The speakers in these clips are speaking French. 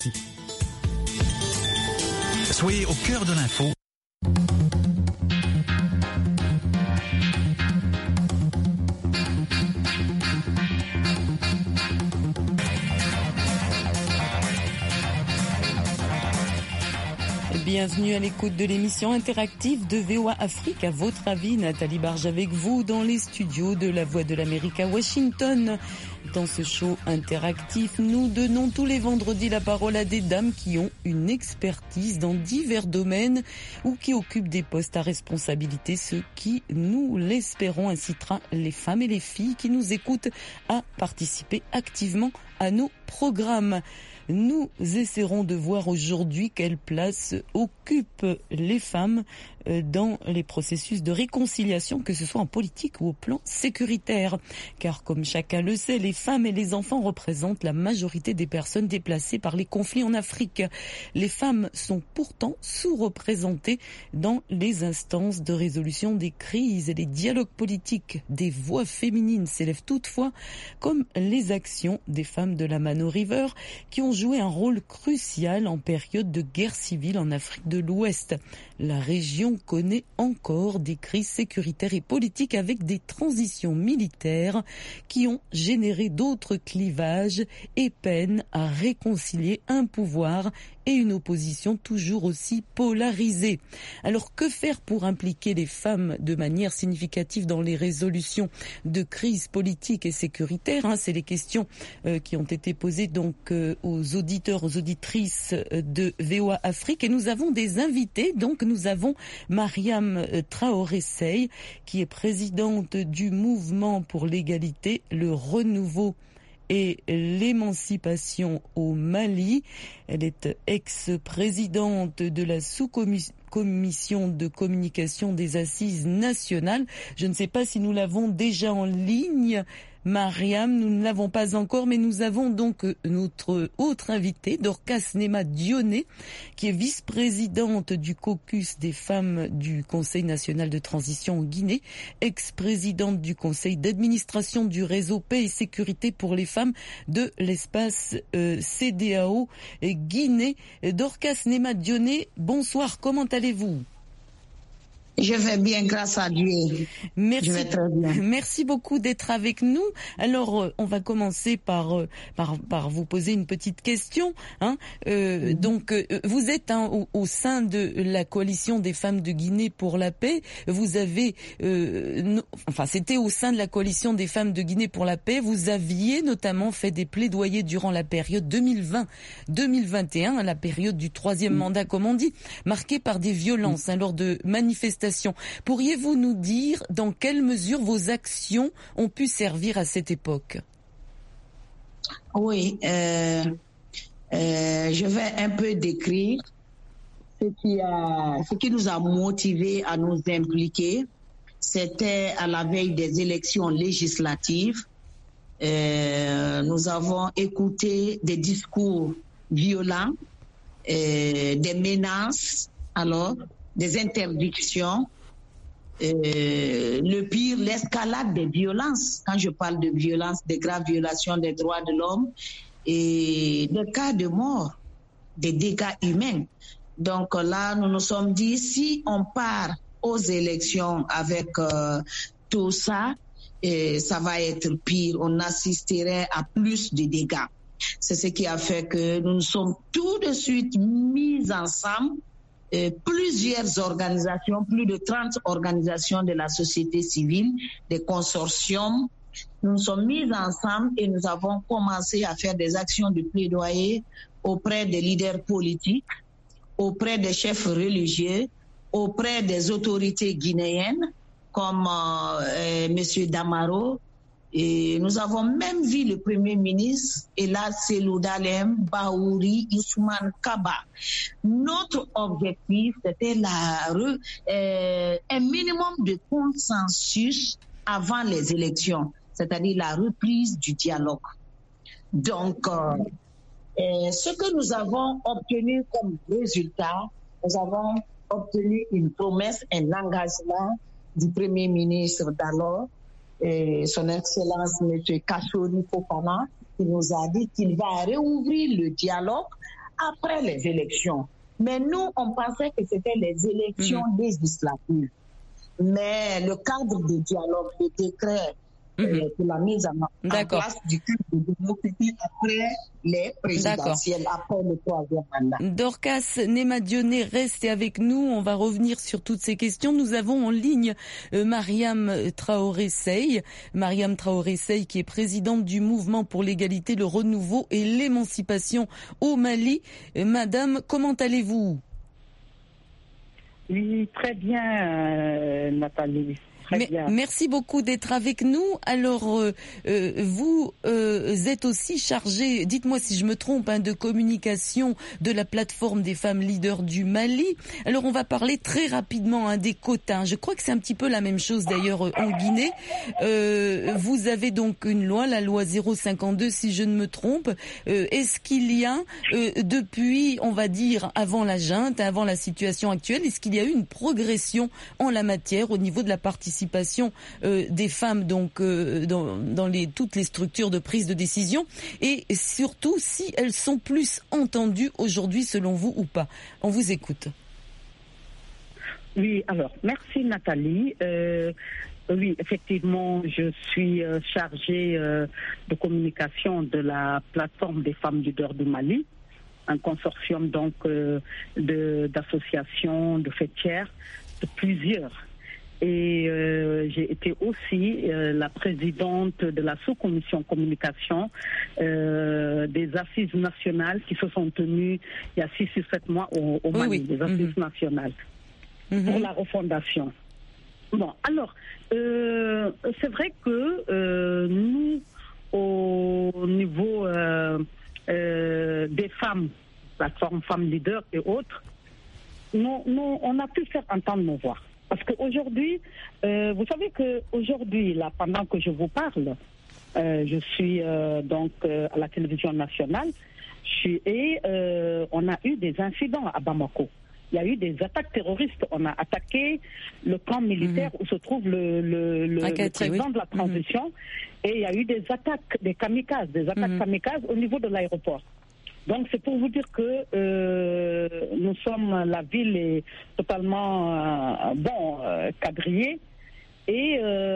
Soyez au cœur de l'info. Bienvenue à l'écoute de l'émission interactive de VOA Afrique. À votre avis, Nathalie Barge avec vous dans les studios de La Voix de l'Amérique à Washington. Dans ce show interactif, nous donnons tous les vendredis la parole à des dames qui ont une expertise dans divers domaines ou qui occupent des postes à responsabilité, ce qui, nous l'espérons, incitera les femmes et les filles qui nous écoutent à participer activement à nos programmes. Nous essaierons de voir aujourd'hui quelle place occupent les femmes dans les processus de réconciliation, que ce soit en politique ou au plan sécuritaire. Car comme chacun le sait, les femmes et les enfants représentent la majorité des personnes déplacées par les conflits en Afrique. Les femmes sont pourtant sous-représentées dans les instances de résolution des crises et les dialogues politiques. Des voix féminines s'élèvent toutefois, comme les actions des femmes de la Mano River, qui ont joué un rôle crucial en période de guerre civile en Afrique de l'Ouest. La région connaît encore des crises sécuritaires et politiques avec des transitions militaires qui ont généré d'autres clivages et peinent à réconcilier un pouvoir et une opposition toujours aussi polarisée. Alors que faire pour impliquer les femmes de manière significative dans les résolutions de crises politiques et sécuritaires, c'est les questions qui ont été posées donc aux auditeurs, aux auditrices de VOA Afrique. Et nous avons des invités. Donc nous avons Mariam Traoré-Sey, qui est présidente du mouvement pour l'égalité, le renouveau et l'émancipation au Mali. Elle est ex-présidente de la sous-commission de communication des Assises nationales. Je ne sais pas si nous l'avons déjà en ligne. Mariam, nous ne l'avons pas encore, mais nous avons donc notre autre invitée, Dorcas Nema Dionné, qui est vice-présidente du caucus des femmes du Conseil national de transition en Guinée, ex-présidente du conseil d'administration du réseau Paix et sécurité pour les femmes de l'espace CEDEAO Guinée. Dorcas Nema Dionné, bonsoir, comment allez-vous ? Je vais bien, grâce à Dieu. Merci. Je vais très bien. Merci beaucoup d'être avec nous. Alors, on va commencer par vous poser une petite question. Donc, vous êtes au sein de la coalition des femmes de Guinée pour la paix. Vous avez, c'était au sein de la coalition des femmes de Guinée pour la paix. Vous aviez notamment fait des plaidoyers durant la période 2020-2021, la période du troisième mandat, comme on dit, marquée par des violences lors de manifestations. Pourriez-vous nous dire dans quelle mesure vos actions ont pu servir à cette époque ? Oui, je vais un peu décrire ce qui nous a motivés à nous impliquer. C'était à la veille des élections législatives. Nous avons écouté des discours violents, des menaces, des interdictions, le pire, l'escalade des violences. Quand je parle de violence, des graves violations des droits de l'homme et des cas de mort, des dégâts humains. Donc là, nous nous sommes dit, si on part aux élections avec tout ça, ça va être pire. On assisterait à plus de dégâts. C'est ce qui a fait que nous nous sommes tout de suite mis ensemble. Plusieurs organisations, plus de 30 organisations de la société civile, des consortiums, nous nous sommes mis ensemble et nous avons commencé à faire des actions de plaidoyer auprès des leaders politiques, auprès des chefs religieux, auprès des autorités guinéennes comme M. Damaro. Et nous avons même vu le Premier ministre, Elad Seloudalem Bahouri Ousmane Kaba. Notre objectif, c'était un minimum de consensus avant les élections, c'est-à-dire la reprise du dialogue. Donc, ce que nous avons obtenu comme résultat, nous avons obtenu une promesse, un engagement du Premier ministre d'alors, Son Excellence M. Kachori Fofana, qui nous a dit qu'il va réouvrir le dialogue après les élections. Mais nous, on pensait que c'était les élections législatives. Mais le cadre de dialogue, le décret pour la mise en place du cadre de démocratie après les présidentielles, après le 3e mandat. Dorcas Nema-Dionné, restez avec nous. On va revenir sur toutes ces questions. Nous avons en ligne Mariam Traoré-Sey. Mariam Traoré-Sey qui est présidente du mouvement pour l'égalité, le renouveau et l'émancipation au Mali. Madame, comment allez-vous? Oui, très bien, Nathalie. Merci beaucoup d'être avec nous. Alors, vous êtes aussi chargée, dites-moi si je me trompe, de communication de la plateforme des femmes leaders du Mali. Alors, on va parler très rapidement des quotas. Je crois que c'est un petit peu la même chose d'ailleurs en Guinée. Vous avez donc une loi, la loi 052, si je ne me trompe. Est-ce qu'il y a, depuis, on va dire, avant la junte, avant la situation actuelle, est-ce qu'il y a eu une progression en la matière au niveau de la participation des femmes donc dans toutes les structures de prise de décision, et surtout si elles sont plus entendues aujourd'hui selon vous ou pas? On vous écoute. Oui, alors merci Nathalie. Oui, effectivement, je suis chargée de communication de la plateforme des femmes leaders du Mali, un consortium donc d'associations, de fêtières, de plusieurs. Et j'ai été aussi la présidente de la sous-commission communication des assises nationales qui se sont tenues il y a 6 ou 7 mois au Mali, des assises nationales pour la refondation. Bon, alors, c'est vrai que nous, au niveau des femmes, plateforme femmes leaders et autres, on a pu faire entendre nos voix. Parce qu'aujourd'hui, vous savez qu'aujourd'hui, là, pendant que je vous parle, je suis donc à la télévision nationale et on a eu des incidents à Bamako. Il y a eu des attaques terroristes. On a attaqué le camp militaire où se trouve le président de la transition. Et il y a eu des attaques, des kamikazes, kamikazes au niveau de l'aéroport. Donc c'est pour vous dire que la ville est totalement quadrillée et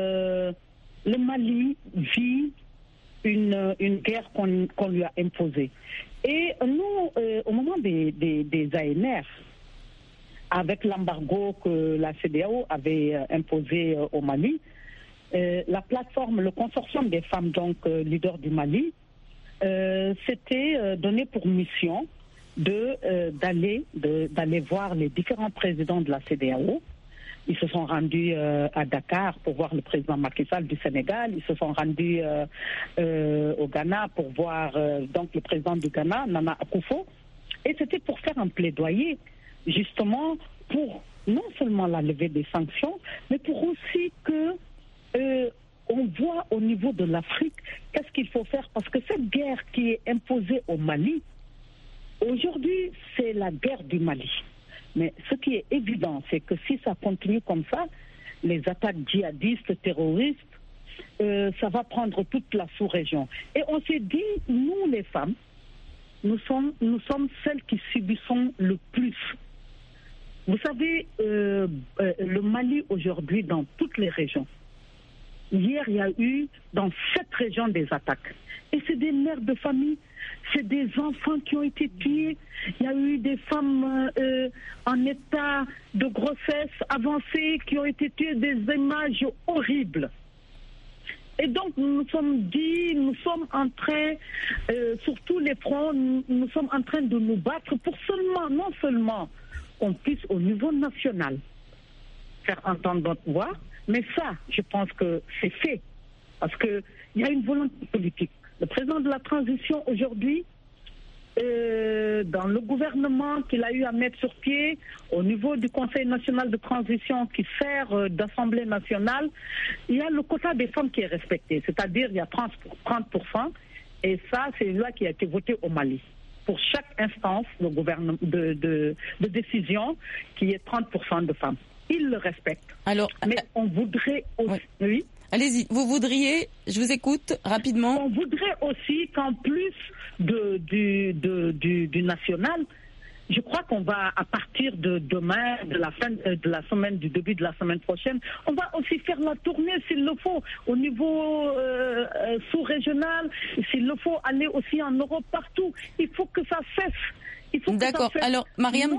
le Mali vit une guerre qu'on lui a imposée. Et nous, au moment des ANR, avec l'embargo que la CEDEAO avait imposé au Mali, la plateforme, le consortium des femmes donc leaders du Mali, s'était donné pour mission d'aller voir les différents présidents de la CEDEAO. Ils se sont rendus à Dakar pour voir le président Macky Sall du Sénégal. Ils se sont rendus au Ghana pour voir donc le président du Ghana, Nana Akufo. Et c'était pour faire un plaidoyer, justement, pour non seulement la levée des sanctions, mais pour aussi que on voit au niveau de l'Afrique qu'est-ce qu'il faut faire. Parce que cette guerre qui est imposée au Mali, aujourd'hui, c'est la guerre du Mali. Mais ce qui est évident, c'est que si ça continue comme ça, les attaques djihadistes, terroristes, ça va prendre toute la sous-région. Et on s'est dit, nous les femmes, nous sommes celles qui subissons le plus. Vous savez, le Mali aujourd'hui, dans toutes les régions, hier il y a eu dans 7 régions des attaques. Et c'est des mères de famille, c'est des enfants qui ont été tués. Il y a eu des femmes en état de grossesse avancée qui ont été tuées, des images horribles. Et donc nous sommes en train, sur tous les fronts, nous sommes en train de nous battre pour non seulement qu'on puisse au niveau national faire entendre notre voix, mais ça, je pense que c'est fait. Parce qu'il y a une volonté politique. Le président de la transition aujourd'hui, dans le gouvernement qu'il a eu à mettre sur pied, au niveau du Conseil national de transition qui sert d'Assemblée nationale, il y a le quota des femmes qui est respecté. C'est-à-dire il y a 30%. Et ça, c'est une loi qui a été votée au Mali. Pour chaque instance de gouvernement, de décision, qui est 30% de femmes. Ils le respectent. Alors, mais on voudrait aussi... Oui. Allez-y, vous voudriez, je vous écoute rapidement. On voudrait aussi qu'en plus du national, je crois qu'on va, à partir de demain, de la fin de la semaine, du début de la semaine prochaine, on va aussi faire la tournée s'il le faut, au niveau sous-régional, s'il le faut, aller aussi en Europe, partout. Il faut que ça cesse. D'accord. Alors, Mariam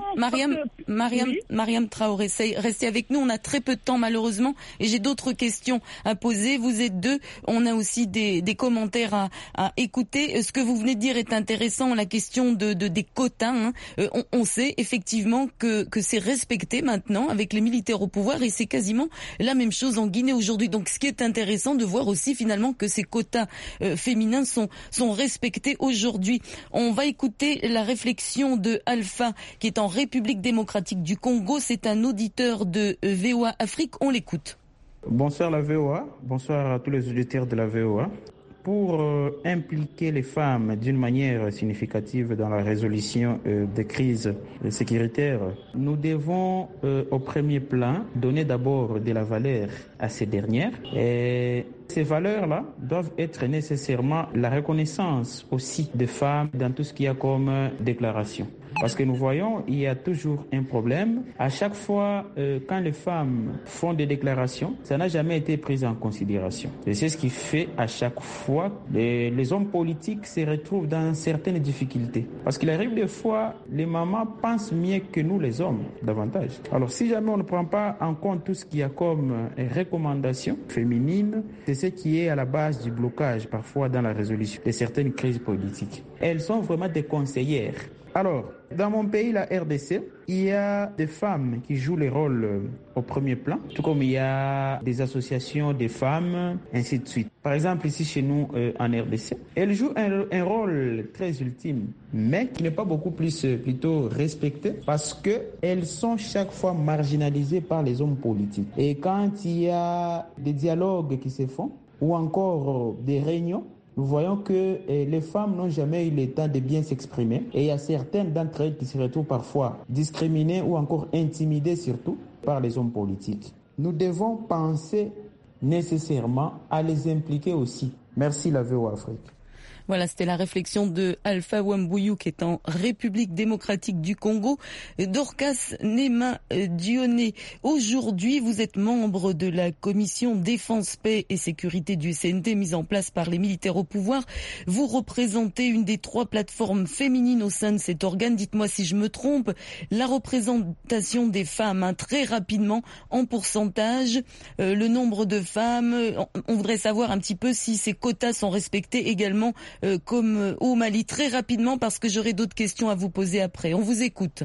Traoré, restez avec nous. On a très peu de temps, malheureusement, et j'ai d'autres questions à poser. Vous êtes deux. On a aussi des commentaires à écouter. Ce que vous venez de dire est intéressant. La question des quotas. Hein. On sait effectivement que c'est respecté maintenant avec les militaires au pouvoir, et c'est quasiment la même chose en Guinée aujourd'hui. Donc, ce qui est intéressant de voir aussi finalement que ces quotas féminins sont respectés aujourd'hui. On va écouter la réflexion de Alpha, qui est en République démocratique du Congo. C'est un auditeur de VOA Afrique. On l'écoute. Bonsoir la VOA, bonsoir à tous les auditeurs de la VOA. Pour impliquer les femmes d'une manière significative dans la résolution des crises sécuritaires, nous devons au premier plan donner d'abord de la valeur à ces dernières. Et ces valeurs-là doivent être nécessairement la reconnaissance aussi des femmes dans tout ce qu'il y a comme déclaration. Parce que nous voyons, il y a toujours un problème. À chaque fois, quand les femmes font des déclarations, ça n'a jamais été pris en considération. Et c'est ce qui fait à chaque fois les hommes politiques se retrouvent dans certaines difficultés. Parce qu'il arrive des fois, les mamans pensent mieux que nous les hommes, davantage. Alors si jamais on ne prend pas en compte tout ce qu'il y a comme recommandations féminines, c'est ce qui est à la base du blocage parfois dans la résolution de certaines crises politiques. Elles sont vraiment des conseillères. Alors, dans mon pays, la RDC, il y a des femmes qui jouent les rôles au premier plan, tout comme il y a des associations de femmes, ainsi de suite. Par exemple, ici chez nous, en RDC, elles jouent un rôle très ultime, mais qui n'est pas beaucoup plus plutôt respecté, parce qu'elles sont chaque fois marginalisées par les hommes politiques. Et quand il y a des dialogues qui se font, ou encore des réunions, nous voyons que les femmes n'ont jamais eu le temps de bien s'exprimer, et il y a certaines d'entre elles qui se retrouvent parfois discriminées ou encore intimidées surtout par les hommes politiques. Nous devons penser nécessairement à les impliquer aussi. Merci la VOA Afrique. Voilà, c'était la réflexion de Alpha Wambouyou, qui est en République démocratique du Congo. Dorcas Nema Dionné, aujourd'hui, vous êtes membre de la commission défense, paix et sécurité du CNT, mise en place par les militaires au pouvoir. Vous représentez une des 3 plateformes féminines au sein de cet organe. Dites-moi si je me trompe. La représentation des femmes, hein, très rapidement, en pourcentage, le nombre de femmes. On voudrait savoir un petit peu si ces quotas sont respectés également comme au Mali, très rapidement, parce que j'aurai d'autres questions à vous poser après. On vous écoute.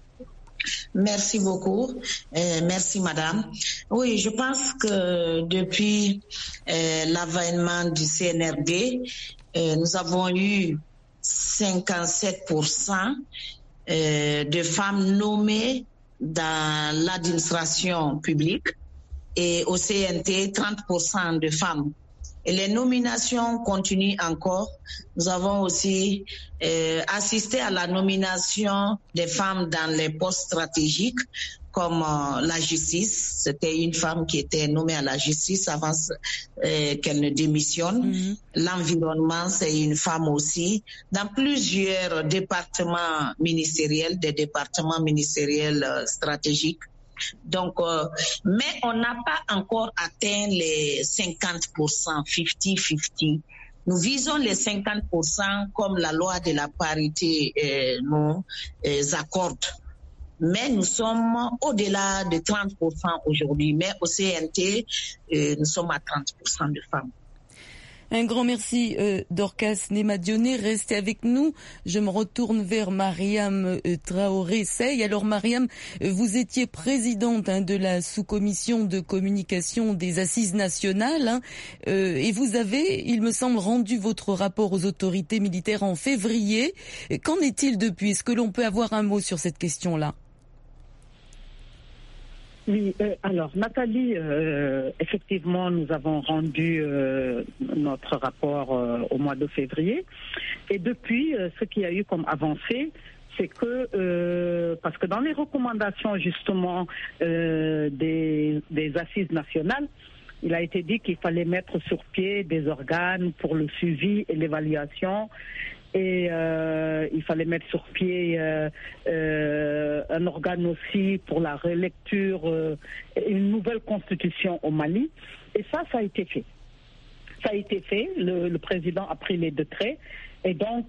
Merci beaucoup. Merci, madame. Oui, je pense que depuis l'avènement du CNRD, nous avons eu 57% de femmes nommées dans l'administration publique et au CNT, 30% de femmes. Et les nominations continuent encore. Nous avons aussi assisté à la nomination des femmes dans les postes stratégiques, comme la justice. C'était une femme qui était nommée à la justice avant qu'elle ne démissionne. L'environnement, c'est une femme aussi. Dans plusieurs départements ministériels, des départements ministériels stratégiques. Donc, mais on n'a pas encore atteint les 50%, 50-50. Nous visons les 50% comme la loi de la parité nous accorde. Mais nous sommes au-delà de 30% aujourd'hui. Mais au CNT, nous sommes à 30% de femmes. Un grand merci Dorcas Nema Dionné, restez avec nous. Je me retourne vers Mariam Traoré Sey. Alors Mariam, vous étiez présidente de la sous-commission de communication des Assises nationales et vous avez, il me semble, rendu votre rapport aux autorités militaires en février. Qu'en est-il depuis? Est-ce que l'on peut avoir un mot sur cette question-là? Oui, alors Nathalie, effectivement, nous avons rendu notre rapport au mois de février. Et depuis, ce qu'il y a eu comme avancée, c'est que, parce que dans les recommandations justement des assises nationales, il a été dit qu'il fallait mettre sur pied des organes pour le suivi et l'évaluation Et il fallait mettre sur pied un organe aussi pour la relecture, une nouvelle constitution au Mali. Et ça a été fait. Ça a été fait. Le président a pris les décrets. Et donc,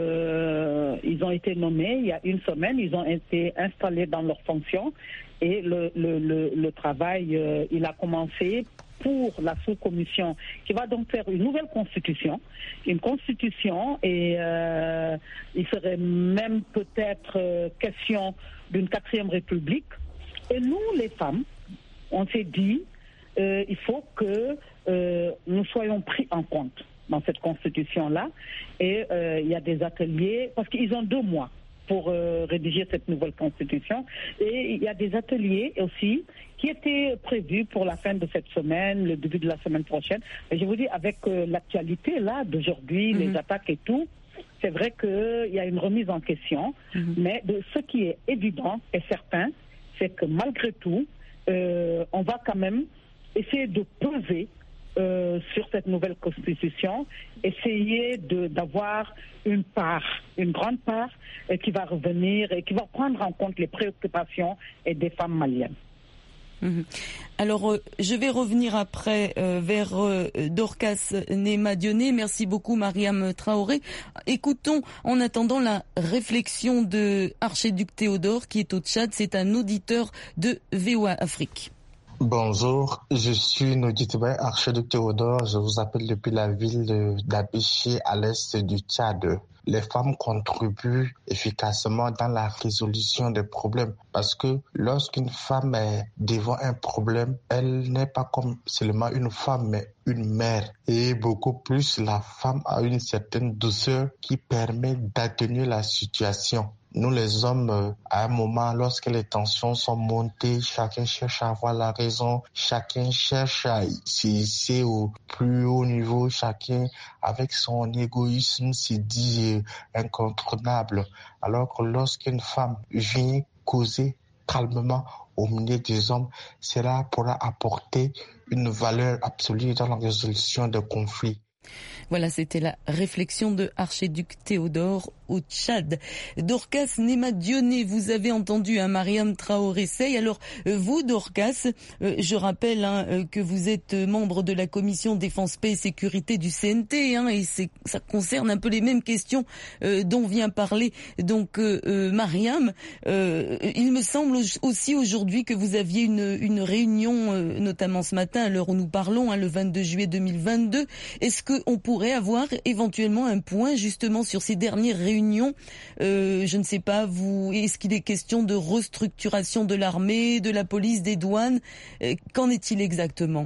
ils ont été nommés il y a une semaine. Ils ont été installés dans leurs fonctions. Et le travail, il a commencé pour la sous-commission qui va donc faire une nouvelle constitution. Une constitution et il serait même peut-être question d'une 4e république. Et nous, les femmes, on s'est dit, il faut que nous soyons pris en compte dans cette constitution-là. Et il y a des ateliers, parce qu'ils ont 2 mois pour rédiger cette nouvelle constitution. Et il y a des ateliers aussi qui étaient prévus pour la fin de cette semaine, le début de la semaine prochaine. Et je vous dis, avec l'actualité là d'aujourd'hui, les attaques et tout, c'est vrai qu'il y a une remise en question. Mais ce qui est évident et certain, c'est que malgré tout, on va quand même essayer de peser sur cette nouvelle constitution, essayer d'avoir une grande part qui va revenir et qui va prendre en compte les préoccupations des femmes maliennes. Alors, je vais revenir après vers Dorcas Néma-Dionné. Merci beaucoup, Mariam Traoré. Écoutons en attendant la réflexion de Archiduc Théodore qui est au Tchad. C'est un auditeur de VOA Afrique. Bonjour, je suis Noditibay Archiduc Théodore, je vous appelle depuis la ville d'Abéché à l'est du Tchad. Les femmes contribuent efficacement dans la résolution des problèmes parce que lorsqu'une femme est devant un problème, elle n'est pas comme seulement une femme mais une mère. Et beaucoup plus, la femme a une certaine douceur qui permet d'atténuer la situation. Nous, les hommes, à un moment, lorsque les tensions sont montées, chacun cherche à avoir la raison, chacun cherche à s'hisser au plus haut niveau, chacun, avec son égoïsme, se dit incontournable. Alors que lorsqu'une femme vient causer calmement au milieu des hommes, cela pourra apporter une valeur absolue dans la résolution des conflits. Voilà, c'était la réflexion de Archiduc Théodore au Tchad. Dorcas Néma-Dionné, vous avez entendu Mariam Traoré Sey. Alors, vous, Dorcas, je rappelle que vous êtes membre de la commission Défense, Paix et Sécurité du CNT, et ça concerne un peu les mêmes questions dont vient parler donc Mariam. Il me semble aussi aujourd'hui que vous aviez une réunion, notamment ce matin, à l'heure où nous parlons, le 22 juillet 2022. Est-ce qu'on pourrait avoir éventuellement un point justement sur ces dernières réunions? Je ne sais pas, est-ce qu'il est question de restructuration de l'armée, de la police, des douanes? Qu'en est-il exactement?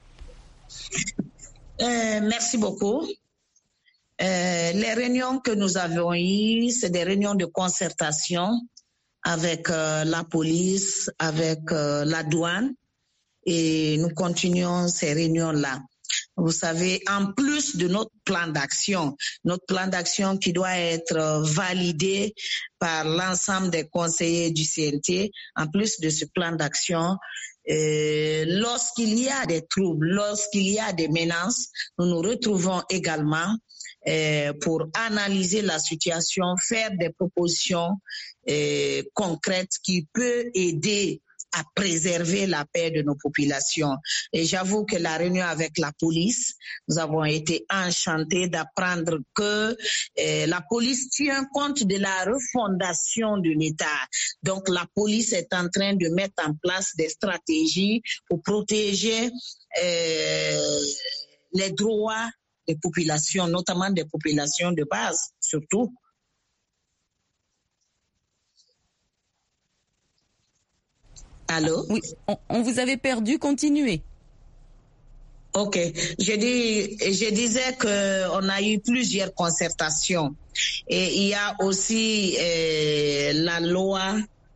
Merci beaucoup. Les réunions que nous avons eues, c'est des réunions de concertation avec la police, avec la douane, et nous continuons ces réunions-là. Vous savez, en plus de notre plan d'action qui doit être validé par l'ensemble des conseillers du CNT, en plus de ce plan d'action, lorsqu'il y a des troubles, lorsqu'il y a des menaces, nous nous retrouvons également pour analyser la situation, faire des propositions concrètes qui peuvent aider à préserver la paix de nos populations. Et j'avoue que la réunion avec la police, nous avons été enchantés d'apprendre que la police tient compte de la refondation de l'État. Donc la police est en train de mettre en place des stratégies pour protéger les droits des populations, notamment des populations de base, surtout. Allô? Oui, on vous avait perdu, continuez. Ok, je disais qu'on a eu plusieurs concertations et il y a aussi la loi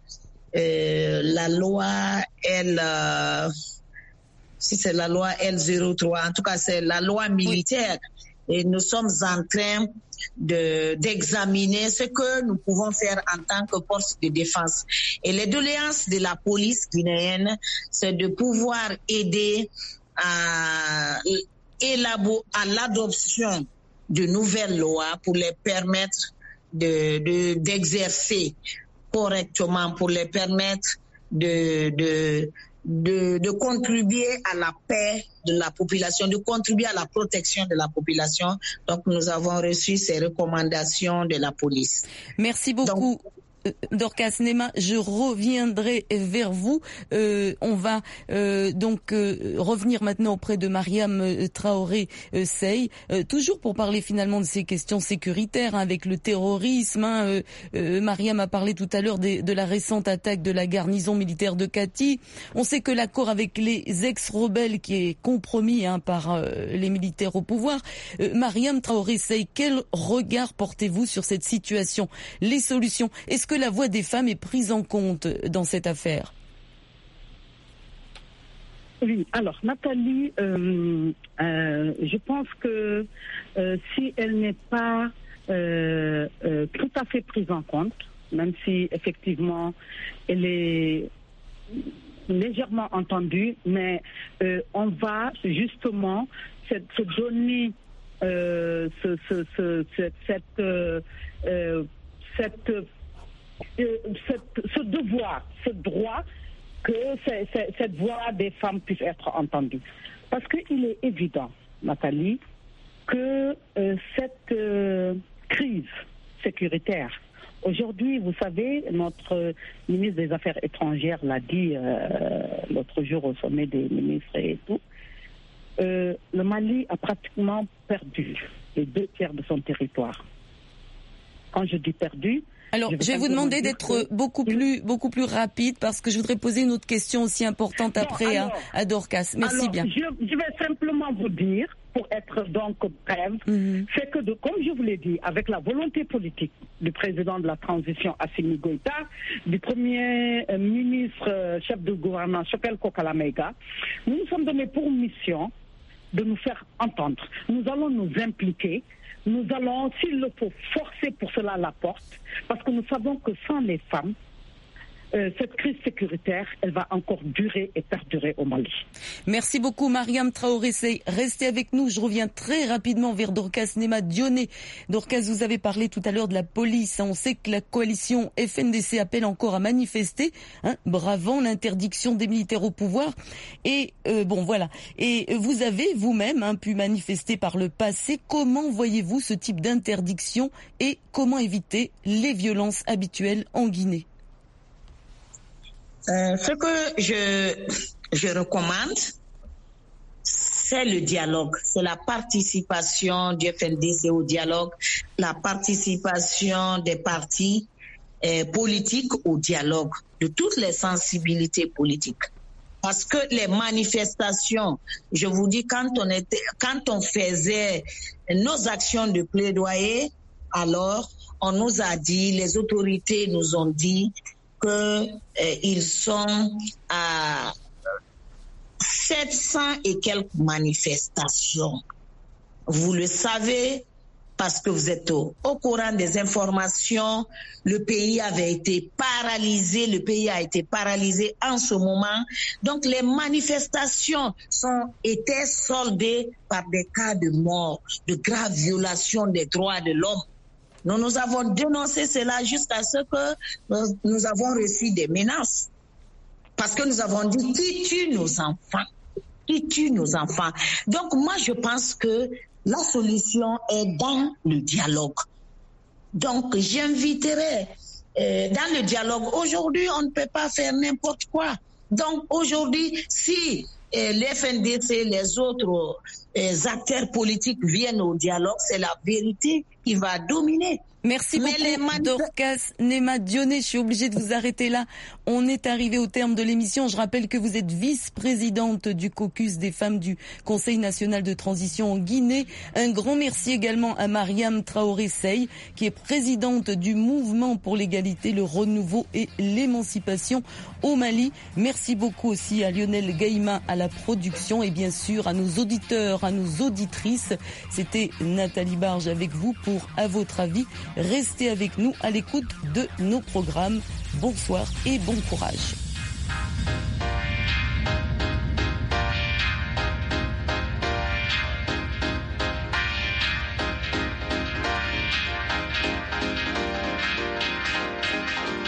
si c'est la loi L03, en tout cas c'est la loi militaire. Et nous sommes en train d'examiner ce que nous pouvons faire en tant que force de défense. Et les doléances de la police guinéenne, c'est de pouvoir aider à l'adoption de nouvelles lois pour les permettre d'exercer correctement, pour les permettre de contribuer à la paix de la population, de contribuer à la protection de la population. Donc, nous avons reçu ces recommandations de la police. Merci beaucoup. Dorcas Nema, je reviendrai vers vous. On va revenir maintenant auprès de Mariam Traoré Sey, toujours pour parler finalement de ces questions sécuritaires avec le terrorisme. Mariam a parlé tout à l'heure de la récente attaque de la garnison militaire de Kati. On sait que l'accord avec les ex-rebelles qui est compromis par les militaires au pouvoir. Mariam Traoré Sey, quel regard portez-vous sur cette situation? Les solutions, est-ce que la voix des femmes est prise en compte dans cette affaire? Oui, alors Nathalie, je pense que si elle n'est pas tout à fait prise en compte, même si effectivement elle est légèrement entendue, mais on va justement se donner ce devoir, ce droit que cette voix des femmes puisse être entendue. Parce qu'il est évident, Nathalie, que cette crise sécuritaire, aujourd'hui, vous savez, notre ministre des Affaires étrangères l'a dit l'autre jour au sommet des ministres et tout, le Mali a pratiquement perdu les 2/3 de son territoire. Quand je dis perdu, alors, je vais vous demander d'être beaucoup plus rapide parce que je voudrais poser une autre question aussi importante après à Dorcas. Merci bien. Je vais simplement vous dire, pour être donc brève, c'est que, comme je vous l'ai dit, avec la volonté politique du président de la transition Assimi Goïta, du premier ministre chef de gouvernement Chokel Kokalamega, nous nous sommes donnés pour mission de nous faire entendre. Nous allons nous impliquer. Nous allons, s'il le faut, forcer pour cela la porte, parce que nous savons que sans les femmes, cette crise sécuritaire, elle va encore durer et perdurer au Mali. Merci beaucoup, Mariam Traoré Sey. Restez avec nous. Je reviens très rapidement vers Dorcas Nema Dionné. Dorcas, vous avez parlé tout à l'heure de la police. On sait que la coalition FNDC appelle encore à manifester, bravant l'interdiction des militaires au pouvoir. Et voilà. Et vous avez vous-même pu manifester par le passé. Comment voyez-vous ce type d'interdiction et comment éviter les violences habituelles en Guinée? Ce que je recommande, c'est le dialogue, c'est la participation du FNDC au dialogue, la participation des partis politiques au dialogue, de toutes les sensibilités politiques. Parce que les manifestations, je vous dis, quand on faisait nos actions de plaidoyer, alors on nous a dit, les autorités nous ont dit qu'ils sont à 700 et quelques manifestations. Vous le savez parce que vous êtes au courant des informations. Le pays avait été paralysé, le pays a été paralysé en ce moment. Donc les manifestations étaient soldées par des cas de mort, de graves violations des droits de l'homme. Nous avons dénoncé cela jusqu'à ce que nous avons reçu des menaces. Parce que nous avons dit, qui tue nos enfants? Qui tue nos enfants? Donc moi, je pense que la solution est dans le dialogue. Donc j'inviterai dans le dialogue. Aujourd'hui, on ne peut pas faire n'importe quoi. Donc aujourd'hui, si les FNDC, les autres acteurs politiques viennent au dialogue, c'est la vérité qui va dominer. Merci beaucoup, Dorcas Nema Dionné. Je suis obligée de vous arrêter là. On est arrivé au terme de l'émission. Je rappelle que vous êtes vice-présidente du caucus des femmes du Conseil national de transition en Guinée. Un grand merci également à Mariam Traoré Sey, qui est présidente du mouvement pour l'égalité, le renouveau et l'émancipation au Mali. Merci beaucoup aussi à Lionel Gaïma à la production et bien sûr à nos auditeurs, à nos auditrices. C'était Nathalie Barge avec vous pour À votre avis. Restez avec nous à l'écoute de nos programmes. Bonsoir et bon courage.